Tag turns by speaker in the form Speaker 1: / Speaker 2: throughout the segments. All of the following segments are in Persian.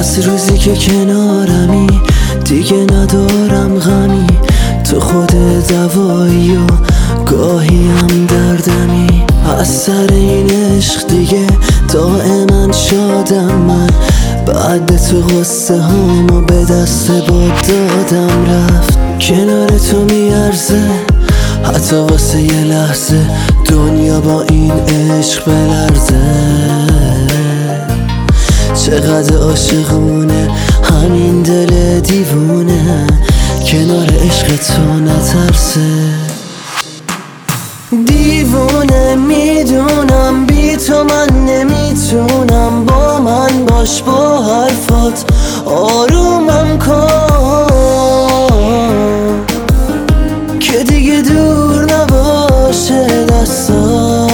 Speaker 1: از روزی که کنارمی دیگه ندارم غمی، تو خود دوایی و گاهی هم دردمی. از سر این عشق دیگه دائما شادم من، بعد تو غصه هامو به دست باد دادم رفت. کنار تو میارزه حتی واسه یه لحظه دنیا با این عشق بلرزه. چقدر عاشقونه همین دل دیوونه، کنار عشق تو نترسه. دیوونه میدونم بی تو من نمیتونم، با من باش با حرفات آرومم کن که دیگه دور نباشه دستات.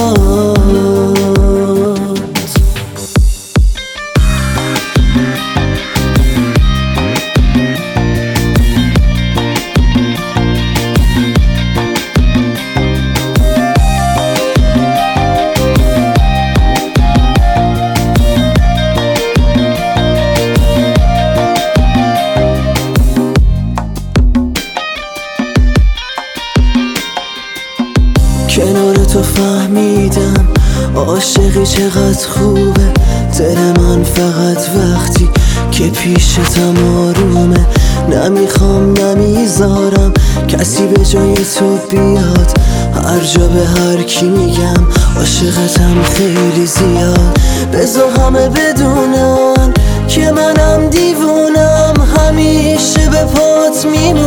Speaker 1: کنار تو فهمیدم عاشقی چقدر خوبه، دل من فقط وقتی که پیشتم آرومه. نمیخوام نمیذارم کسی به جای تو بیاد، هر جا به هر کی میگم عاشقتم خیلی زیاد. بذار همه بدونن که منم دیوونم، همیشه به پات میمونم.